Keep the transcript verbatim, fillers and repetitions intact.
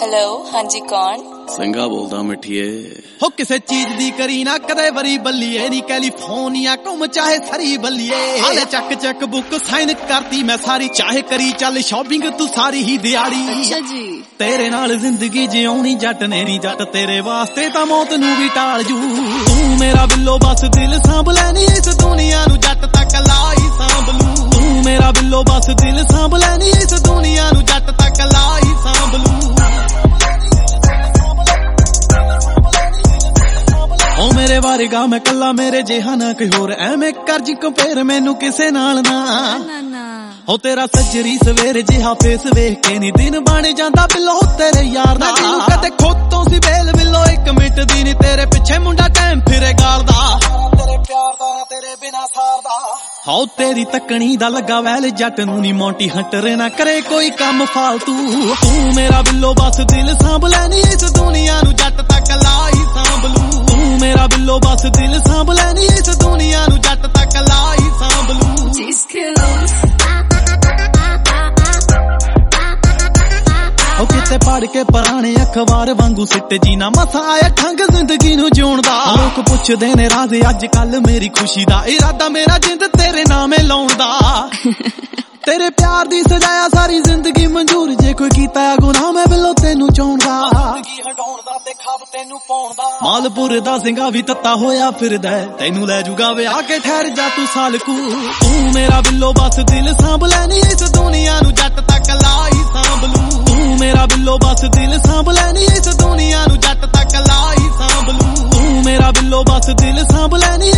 Hello हाँ जी कौन? ਸਿੰਘਾ ਬੋਲਦਾ ਮਿੱਠੀਏ ਹੋ ਕਿਸੇ ਚੀਜ਼ ਦੀ ਕਰੀ ਨਾ ਕਦੇ ਵਰੀ ਬੱਲੀਏ ਨੀ ਕੈਲੀਫੋਰਨੀਆ ਘੁੰਮ ਚਾਹੇ ਸਰੀ ਬੱਲੀਏ ਹਾਲੇ ਚੱਕ ਚੱਕ ਬੁੱਕ ਸਾਈਨ ਕਰਤੀ ਮੈਂ ਸਾਰੀ ਚਾਹੇ ਕਰੀ ਚੱਲ ਸ਼ਾਪਿੰਗ ਤੂੰ ਸਾਰੀ ਹੀ ਦਿਹਾੜੀ। ਅੱਛਾ ਜੀ ਤੇਰੇ ਨਾਲ ਜ਼ਿੰਦਗੀ ਜਿਉਣੀ ਜੱਟ ਨੇ ਨੀ ਜੱਟ ਤੇਰੇ ਵਾਸਤੇ ਤਾਂ ਮੌਤ ਨੂੰ ਵੀ ਟਾਲ ਜੂ। ਤੂੰ ਮੇਰਾ ਬਿੱਲੋ ਬਸ ਦਿਲ ਸਾਂਭ ਲੈਣੀ ਇਸ ਦੁਨੀਆ ਨੂੰ ਜੱਟ ਤਾਂ ਕੱਲਾ ਹੀ ਸਾਂਭ ਲੂ। ਤੂੰ ਮੇਰਾ ਬਿੱਲੋ ਬਸ ਦਿਲ ਸਾਂਭ ਲੈਣੀ ਇਸ ਦੁਨੀਆ ਨੂੰ ਜੱਟ ਤਾਂ ਕੱਲਾ ਹੀ ਸਾਂਭ ਲੂ। ਓ ਮੇਰੇ ਵਾਰਗਾ ਮੈਂ ਕੱਲਾ ਮੇਰੇ ਜਿਹਾ ਨਾ ਕੋਈ ਹੋਰ ਐਵੇਂ ਕਰ ਜੀ ਕੰਪੇਅਰ ਮੈਨੂੰ ਕਿਸੇ ਨਾਲ ਨਾ ਹੋ। ਤੇਰਾ ਸੱਜਰੀ ਸਵੇਰ ਜਿਹਾ ਫੇਸ ਵੇਖ ਕੇ ਨੀ ਦਿਨ ਬਣ ਜਾਂਦਾ ਬਿੱਲੋ ਤੇਰੇ ਯਾਰ ਦਾ। ਤੈਨੂੰ ਕਦੇ ਖੋਤੋਂ ਸੀ ਵੇਲ ਬਿੱਲੋ ਇੱਕ ਮਿੰਟ ਦੀ ਨੀ ਤੇਰੇ ਪਿੱਛੇ ਮੁੰਡਾ ਟਾਈਮ ਫਿਰੇ ਗਾਲਦਾ। ਤੇਰੇ ਪਿਆਰ ਦਾ ਨਾ ਤੇਰੇ ਬਿਨਾ ਸਾਰਦਾ ਹੋ। ਤੇਰੀ ਤੱਕਣੀ ਦਾ ਲੱਗਾ ਵੈਲ ਜੱਟ ਨੂੰ ਨੀ ਮੌਂਟੀ ਹੰਟਰ ਨਾ ਕਰੇ ਕੋਈ ਕੰਮ ਫਾਲਤੂ। ਤੂੰ ਮੇਰਾ ਬਿੱਲੋ ਬਸ ਦਿਲ ਸਾਂਭ ਲੈਣੀ ਇਸ ਦੁਨੀਆ ਨੂੰ ਜੱਟ ਤਾਂ ਕੱਲਾ ਹੀ ਸਾਂਭ ਲੂ। ਤੂੰ ਮੇਰਾ ਬਿੱਲੋ ਬਸ ਦਿਲ ਸਾਂਭ ਲੈਣੀ ਇਸ ਦੁਨੀਆ ਨੂੰ ਜੱਟ ਤਾਂ ਕੱਲਾ ਹੀ ਸਾਂਭ ਲੂ। ਉਹ ਕਿਤੇ ਪੜ ਕੇ ਪੁਰਾਣੇ ਅਖਬਾਰ ਵਾਂਗੂ ਸਿੱਟ ਜੀ ਨਾ ਮਸਾ ਆਇਆ ਠੰਗ ਜ਼ਿੰਦਗੀ ਨੂੰ ਜਿਉਣ ਦਾ। ਲੋਕ ਪੁੱਛਦੇ ਨੇ ਰਾਜ਼ ਅੱਜ ਕੱਲ ਮੇਰੀ ਖੁਸ਼ੀ ਦਾ ਇਰਾਦਾ ਮੇਰਾ ਜਿੰਦ ਤੇਰੇ ਨਾਮੇ ਲਾਉਣ ਦਾ। ਤੇਰੇ ਪਿਆਰ ਦੀ ਸਜਾਇਆ ਸਾਰੀ ਜ਼ਿੰਦਗੀ ਮਨਜ਼ੂਰ ਜੇ ਕੋਈ ਕੀਤਾ ਗੁਨਾਹ ਮੈਂ ਬਿੱਲੋ ਤੈਨੂੰ ਚਾਹੁੰਦਾ। ਜ਼ਿੰਦਗੀ ਹਟਾਉਣ ਦਾ ਤੇ ਖਾਬ ਤੈਨੂੰ ਪਾਉਣ ਦਾ। ਮਾਲਪੁਰ ਦਾ ਸਿੰਘਾ ਵੀ ਤੱਤਾ ਹੋਇਆ ਫਿਰਦਾ ਤੈਨੂੰ ਲੈ ਜੂਗਾ ਵਿਆਹ ਕੇ ਠਹਿਰ ਜਾ ਤੂੰ ਸਾਲਕੂ। ਤੂੰ ਮੇਰਾ ਬਿੱਲੋ ਬਸ ਦਿਲ ਸਾਂਭ ਲੈਣੀ ਇਸ ਦੁਨੀਆ ਨੂੰ ਜੱਟ ਤਾਂ ਕੱਲਾ ਹੀ ਸਾਂਭ ਲੂ। ਤੂੰ ਮੇਰਾ ਬਿੱਲੋ ਬਸ ਦਿਲ ਸਾਂਭ ਲੈਣੀ ਇਸ ਦੁਨੀਆ ਨੂੰ ਜੱਟ ਤਾਂ ਕੱਲਾ ਹੀ ਸਾਂਭ ਲੂ। ਤੂੰ ਮੇਰਾ ਬਿੱਲੋ ਬਸ ਦਿਲ ਸਾਂਭ ਲੈਣੀ